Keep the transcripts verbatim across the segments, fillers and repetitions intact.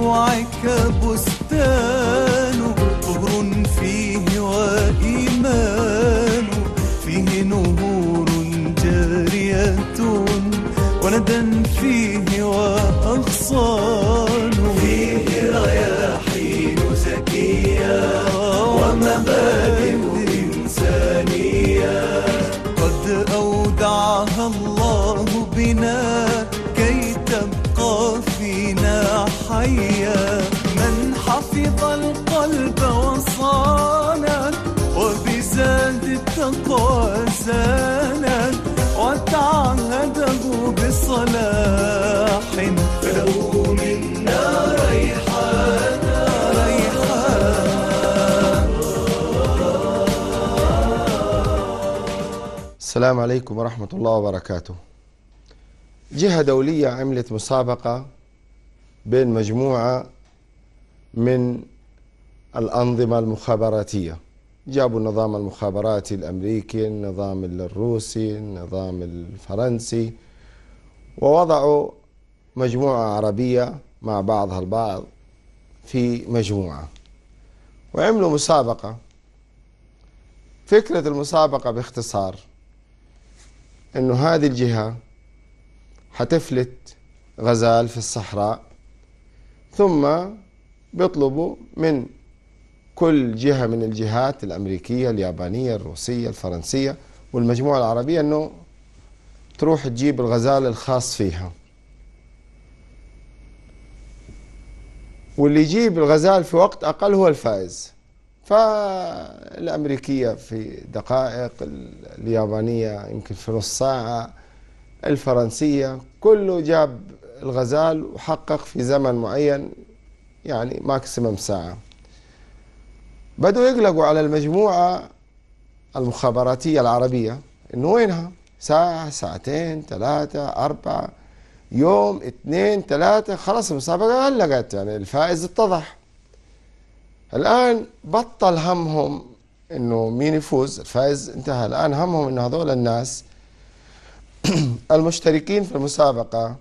روعك بستان طهر فيه وإيمان، فيه نهور جارية وندى فيه وأغصان، فيه رياحين زكية ومبادئ إنسانية قد أودعها الله بنا كي تبقى فينا حيا. من حفظ القلب وصانا وبزاد التقوى زانا وتعهده بصلاح فله منا ريحانا ريحانا. السلام عليكم ورحمة الله وبركاته. جهة دولية عملت مسابقة بين مجموعة من الأنظمة المخابراتية، جابوا النظام المخابراتي الأمريكي، النظام الروسي، النظام الفرنسي، ووضعوا مجموعة عربية مع بعضها البعض في مجموعة وعملوا مسابقة. فكرة المسابقة باختصار إنه هذه الجهة حتفلت غزال في الصحراء، ثم بيطلبوا من كل جهة من الجهات الأمريكية اليابانية الروسية الفرنسية والمجموعة العربية أنه تروح تجيب الغزال الخاص فيها، واللي يجيب الغزال في وقت أقل هو الفائز. فالأمريكية في دقائق، اليابانية يمكن في نص ساعة، الفرنسية كله جاب الغزال وحقق في زمن معين، يعني ماكسيمم ساعة. بدوا يقلقوا على المجموعة المخابراتية العربية إنه وينها؟ ساعة، ساعتين، ثلاثة، أربعة، يوم، اثنين، ثلاثة، خلاص المسابقة علقت، يعني الفائز اتضح. الآن بطل همهم إنه مين يفوز، الفائز انتهى. الآن همهم إنه هذول الناس المشتركين في المسابقة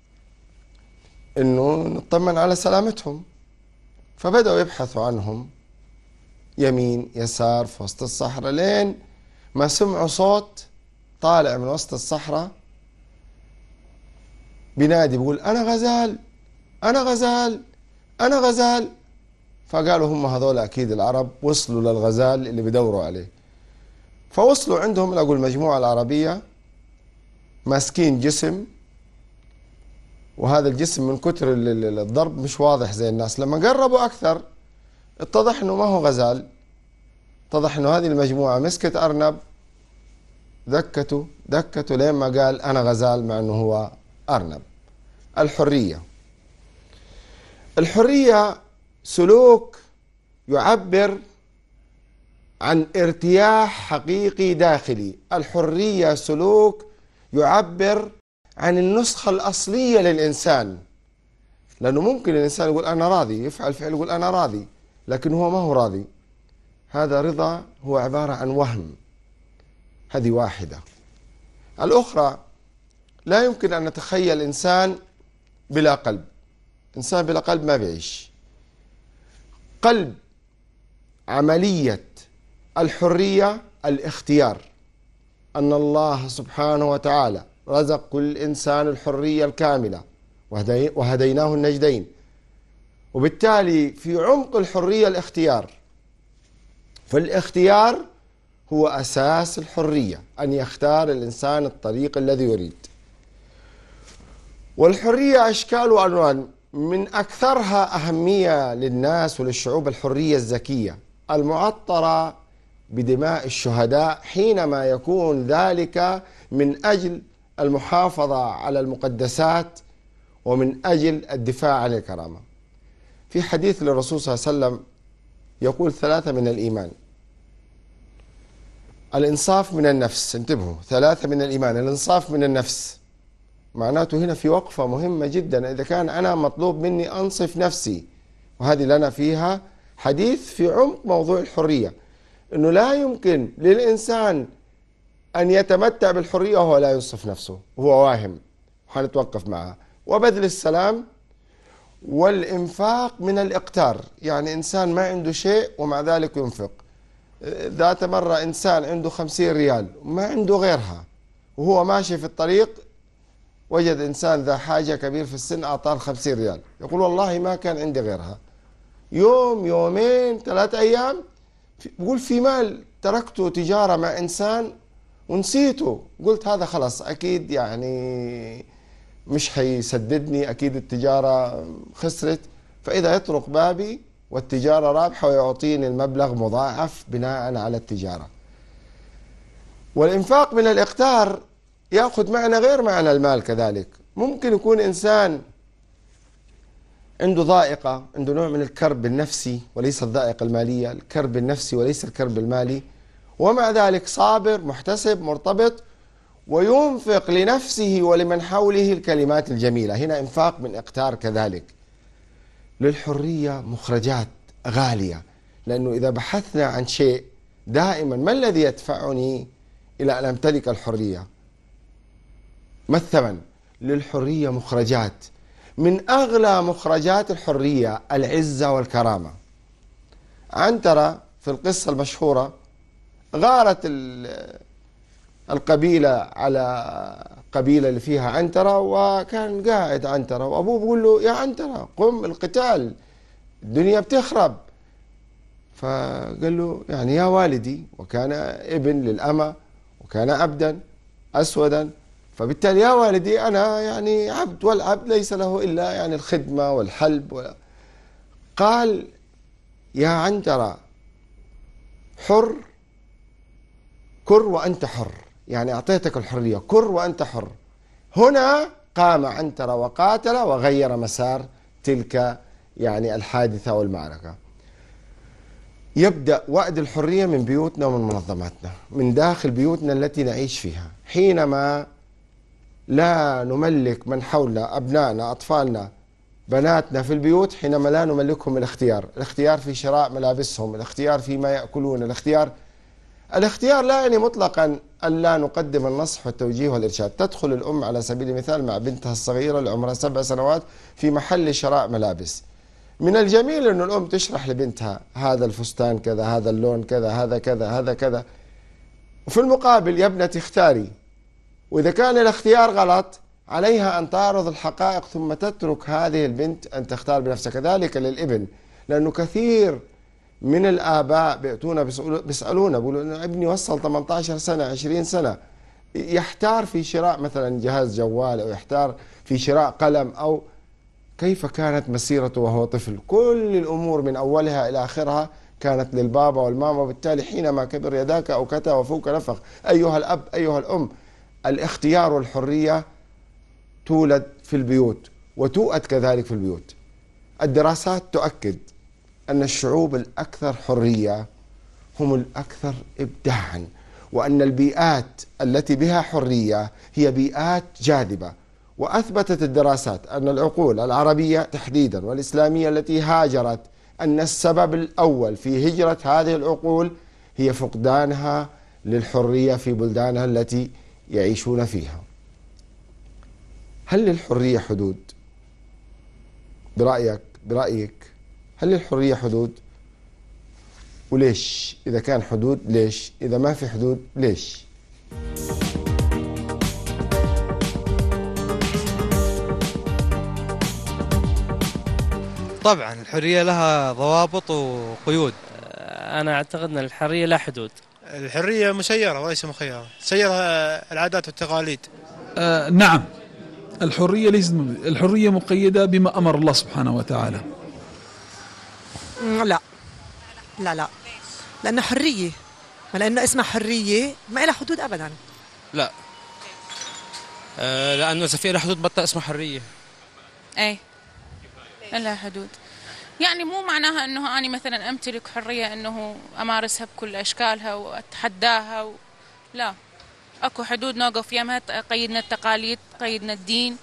إنه نطمن على سلامتهم. فبدأوا يبحثوا عنهم يمين يسار في وسط الصحراء، لين ما سمعوا صوت طالع من وسط الصحراء بينادي بيقول أنا غزال أنا غزال أنا غزال. فقالوا هم هذول أكيد العرب وصلوا للغزال اللي بيدوروا عليه. فوصلوا عندهم لقوا المجموعة العربية ماسكين جسم، وهذا الجسم من كتر الضرب مش واضح زي الناس. لما قربوا أكثر اتضح انه ما هو غزال، اتضح انه هذه المجموعة مسكت أرنب دكته دكته لين ما قال أنا غزال مع انه هو أرنب. الحرية. الحرية سلوك يعبر عن ارتياح حقيقي داخلي. الحرية سلوك يعبر عن النسخة الأصلية للإنسان، لأنه ممكن الإنسان يقول أنا راضي، يفعل فعل يقول أنا راضي، لكن هو ما هو راضي. هذا رضا هو عبارة عن وهم. هذه واحدة. الأخرى، لا يمكن أن نتخيل إنسان بلا قلب. إنسان بلا قلب ما بيعيش. قلب عملية الحرية الاختيار، أن الله سبحانه وتعالى رزق كل إنسان الحرية الكاملة وهديناه النجدين، وبالتالي في عمق الحرية الاختيار. فالاختيار هو أساس الحرية، أن يختار الإنسان الطريق الذي يريد. والحرية أشكال وألوان، من أكثرها أهمية للناس وللشعوب الحرية الزكية المعطرة بدماء الشهداء، حينما يكون ذلك من أجل المحافظة على المقدسات ومن أجل الدفاع عن الكرامة. في حديث للرسول صلى الله عليه وسلم يقول ثلاثة من الإيمان: الإنصاف من النفس. انتبهوا، ثلاثة من الإيمان، الإنصاف من النفس. معناته هنا في وقفة مهمة جدا. إذا كان أنا مطلوب مني أنصف نفسي، وهذه لنا فيها حديث في عمق موضوع الحرية، أنه لا يمكن للإنسان أن يتمتع بالحرية وهو لا ينصف نفسه، وهو واهم. حنتوقف معها. وبذل السلام، والإنفاق من الإقتار، يعني إنسان ما عنده شيء ومع ذلك ينفق. ذات مرة إنسان عنده خمسين ريال وما عنده غيرها، وهو ماشي في الطريق وجد إنسان ذا حاجة كبير في السن أعطاه خمسين ريال، يقول والله ما كان عندي غيرها. يوم يومين ثلاث أيام بقول في مال تركته تجارة مع إنسان ونسيته، قلت هذا خلاص أكيد يعني مش حيسددني، أكيد التجارة خسرت، فإذا يطرق بابي والتجارة رابحة ويعطيني المبلغ مضاعف بناء على التجارة. والإنفاق من الإقتار يأخذ معنى غير معنى المال كذلك. ممكن يكون إنسان عنده ضائقة، عنده نوع من الكرب النفسي وليس الضائقة المالية، الكرب النفسي وليس الكرب المالي، ومع ذلك صابر محتسب مرتبط وينفق لنفسه ولمن حوله الكلمات الجميلة. هنا إنفاق من إقتار كذلك. للحرية مخرجات غالية، لأنه إذا بحثنا عن شيء دائما ما الذي يدفعني إلى أن أمتلك الحرية؟ ما الثمن؟ للحرية مخرجات، من أغلى مخرجات الحرية العزة والكرامة. عنترة في القصة المشهورة غارت القبيلة على قبيلة اللي فيها عنترة، وكان قاعد عنترة وأبوه بيقول له يا عنترة قم القتال الدنيا بتخرب. فقال له يعني يا والدي، وكان ابن للأمة وكان عبدا أسودا، فبالتالي يا والدي أنا يعني عبد، والعبد ليس له إلا يعني الخدمة والحلب ولا. قال يا عنترة حر كر وأنت حر، يعني أعطيتك الحرية كر وأنت حر. هنا قام عنترة وقاتل وغير مسار تلك يعني الحادثة والمعركة. يبدأ وعد الحرية من بيوتنا ومن منظماتنا، من داخل بيوتنا التي نعيش فيها. حينما لا نملك من حولنا، أبنائنا أطفالنا بناتنا في البيوت، حينما لا نملكهم الاختيار، الاختيار في شراء ملابسهم، الاختيار فيما يأكلون، الاختيار الاختيار لا يعني مطلقا أن لا نقدم النصح والتوجيه والإرشاد. تدخل الأم على سبيل المثال مع بنتها الصغيرة اللي عمرها سبع سنوات في محل شراء ملابس، من الجميل أن الأم تشرح لبنتها هذا الفستان كذا، هذا اللون كذا، هذا كذا، هذا كذا، وفي المقابل يا ابنتي اختاري، وإذا كان الاختيار غلط عليها أن تعرض الحقائق ثم تترك هذه البنت أن تختار بنفسها. كذلك للابن، لأنه كثير من الآباء بيأتونا بيسألونا بيقولوا إنه ابني وصل ثمانية عشر سنة عشرين سنة يحتار في شراء مثلا جهاز جوال أو يحتار في شراء قلم، أو كيف كانت مسيرته وهو طفل؟ كل الأمور من أولها إلى آخرها كانت للبابا والماما، وبالتالي حينما كبر يداك أو كتى وفوك نفخ. أيها الأب أيها الأم، الاختيار والحرية تولد في البيوت وتؤت كذلك في البيوت. الدراسات تؤكد أن الشعوب الأكثر حرية هم الأكثر إبداعا، وأن البيئات التي بها حرية هي بيئات جاذبة. وأثبتت الدراسات أن العقول العربية تحديدا والإسلامية التي هاجرت أن السبب الأول في هجرة هذه العقول هي فقدانها للحرية في بلدانها التي يعيشون فيها. هل للحرية حدود؟ برأيك برأيك هل للحرية حدود؟ وليش؟ إذا كان حدود ليش؟ إذا ما في حدود ليش؟ طبعا الحرية لها ضوابط وقيود. أنا أعتقد أن الحرية لا حدود. الحرية مسيرة وليس مخيرة، سيرة العادات والتقاليد. آه نعم، الحرية ليست، الحرية مقيدة بما أمر الله سبحانه وتعالى. لا لا لا، لأنه حرية، ما لأنه اسمها حرية ما لها حدود أبدا. لا، آه لأنه إذا في لها حدود بطل اسمها حرية. ايه لها حدود، يعني مو معناها انه اني مثلا امتلك حرية انه امارسها بكل اشكالها واتحداها و... لا، اكو حدود نوقف يمها، قيدنا التقاليد، قيدنا الدين.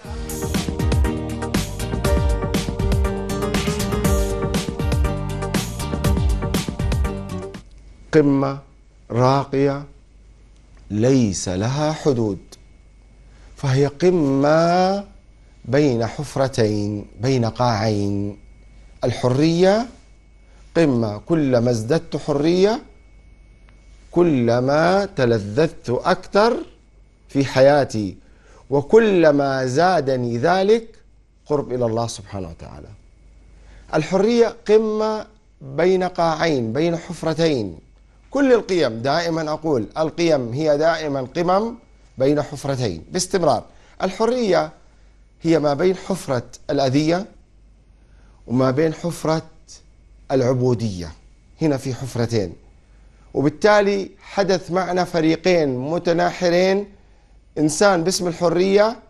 قمة راقية ليس لها حدود، فهي قمة بين حفرتين، بين قاعين. الحرية قمة، كلما ازددت حرية كلما تلذذت أكثر في حياتي، وكلما زادني ذلك قرب إلى الله سبحانه وتعالى. الحرية قمة بين قاعين، بين حفرتين. كل القيم، دائما أقول القيم هي دائما قمم بين حفرتين باستمرار. الحرية هي ما بين حفرة الأذية وما بين حفرة العبودية. هنا في حفرتين، وبالتالي حدث معنا فريقين متناحرين. إنسان باسم الحرية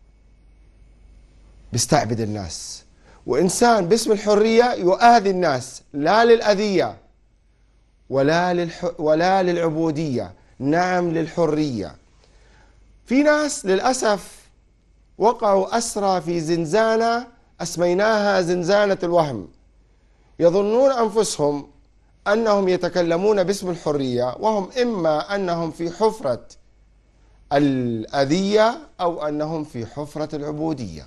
بيستعبد الناس، وإنسان باسم الحرية يؤذي الناس، لا للأذية ولا, للح... ولا للعبودية، نعم للحرية. في ناس للأسف وقعوا أسرى في زنزانة أسميناها زنزانة الوهم، يظنون أنفسهم أنهم يتكلمون باسم الحرية، وهم إما أنهم في حفرة الأذية أو أنهم في حفرة العبودية.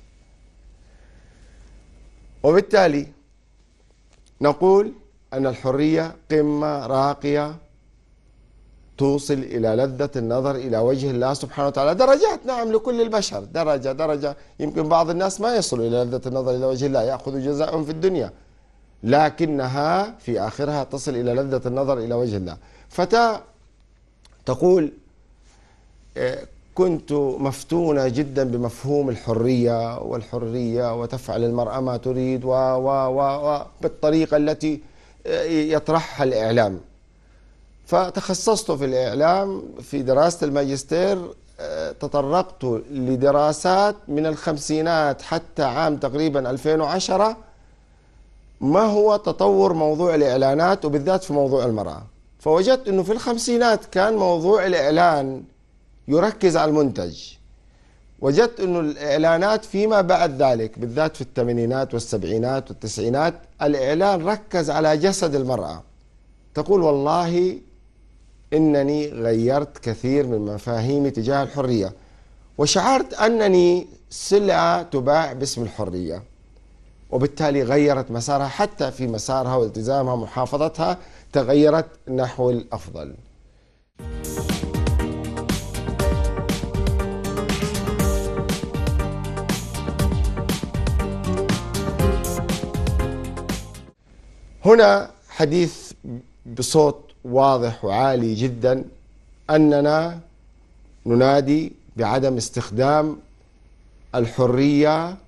وبالتالي نقول أن الحرية قمة راقية توصل إلى لذة النظر إلى وجه الله سبحانه وتعالى. درجات، نعم، لكل البشر درجة درجة. يمكن بعض الناس ما يصلوا إلى لذة النظر إلى وجه الله، يأخذوا جزاءهم في الدنيا، لكنها في آخرها تصل إلى لذة النظر إلى وجه الله. فتاة تقول: كنت مفتونة جدا بمفهوم الحرية والحرية وتفعل المرأة ما تريد و و و و بالطريقة التي يطرحها الإعلام. فتخصصت في الإعلام في دراسة الماجستير، تطرقت لدراسات من الخمسينات حتى عام تقريبا ألفين وعشرة ما هو تطور موضوع الإعلانات وبالذات في موضوع المرأة. فوجدت أنه في الخمسينات كان موضوع الإعلان يركز على المنتج. وجدت أنه الإعلانات فيما بعد ذلك بالذات في الثمانينات والسبعينات والتسعينات الإعلان ركز على جسد المرأة. تقول: والله إنني غيرت كثير من مفاهيمي تجاه الحرية، وشعرت أنني سلعة تباع باسم الحرية، وبالتالي غيرت مسارها، حتى في مسارها والتزامها ومحافظتها تغيرت نحو الأفضل. هنا حديث بصوت واضح وعالي جدا أننا ننادي بعدم استخدام الحرية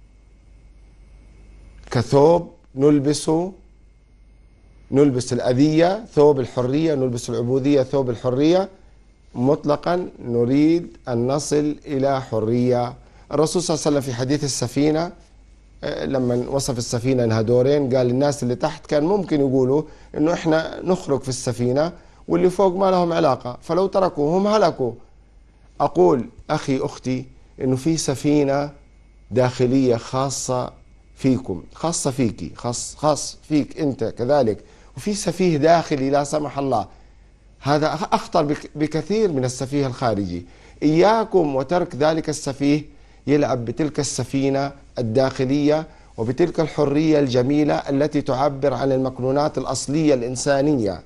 كثوب نلبسه، نلبس الأذية ثوب الحرية، نلبس العبودية ثوب الحرية. مطلقا نريد أن نصل إلى حرية. الرسول صلى الله عليه وسلم في حديث السفينة لما وصف السفينة انها دورين، قال الناس اللي تحت كان ممكن يقولوا انه احنا نخرج في السفينة واللي فوق ما لهم علاقة، فلو تركوهم هلكوا. اقول اخي اختي انه في سفينة داخلية خاصة فيكم، خاصة فيكي، خاص خاص فيك انت كذلك، وفي سفيه داخلي لا سمح الله، هذا اخطر بكثير من السفيه الخارجي. اياكم وترك ذلك السفيه يلعب بتلك السفينة الداخلية وبتلك الحرية الجميلة التي تعبر عن المكنونات الأصلية الإنسانية.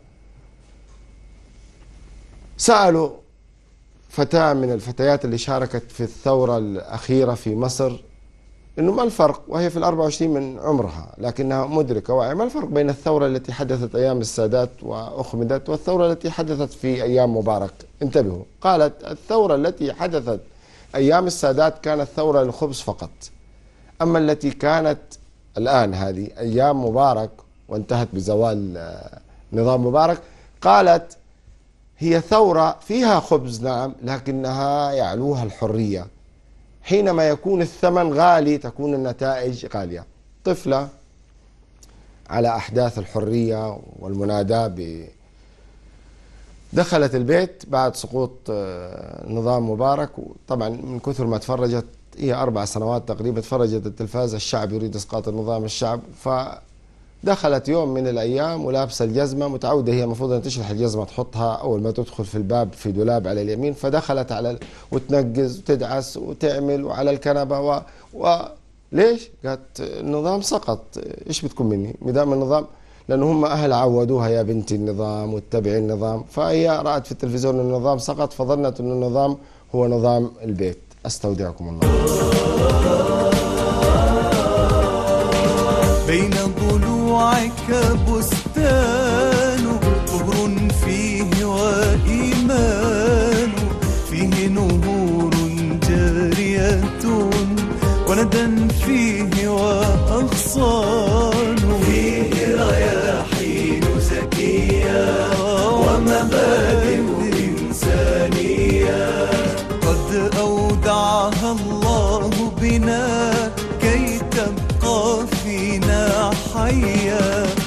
سألوا فتاة من الفتيات اللي شاركت في الثورة الأخيرة في مصر إنه ما الفرق، وهي في الأربع وعشرين من عمرها لكنها مدركة واعية، ما الفرق بين الثورة التي حدثت أيام السادات وأخمدت والثورة التي حدثت في أيام مبارك؟ انتبهوا، قالت الثورة التي حدثت أيام السادات كانت ثورة للخبز فقط، أما التي كانت الآن هذه أيام مبارك وانتهت بزوال نظام مبارك، قالت هي ثورة فيها خبز نعم لكنها يعلوها الحرية. حينما يكون الثمن غالي تكون النتائج غالية. طفلة على أحداث الحرية والمناداة ب دخلت البيت بعد سقوط نظام مبارك، وطبعا من كثر ما تفرجت، هي أربع سنوات تقريبا تفرجت التلفاز، الشعب يريد إسقاط النظام، الشعب، دخلت يوم من الأيام ولابسة الجزمة، متعودة هي المفروض أن تشرح الجزمة تحطها أول ما تدخل في الباب في دولاب على اليمين، فدخلت على ال... وتنقز وتدعس وتعمل وعلى الكنبة و... و... ليش؟ قالت النظام سقط. إيش بتكون مني؟ مدام النظام، لأنه هم أهل عودوها يا بنتي النظام واتبعي النظام، فهي رأت في التلفزيون أن النظام سقط فظنت أن النظام هو نظام البيت. أستودعكم الله. بين ضلوعك بستان طهر فيه وإيمان، فيه نهور جارية وندى فيه وأغصان، فيه رياحين زكية ومبادئ إنسانية قد أودعها الله بنا كي تبقى فينا حيا.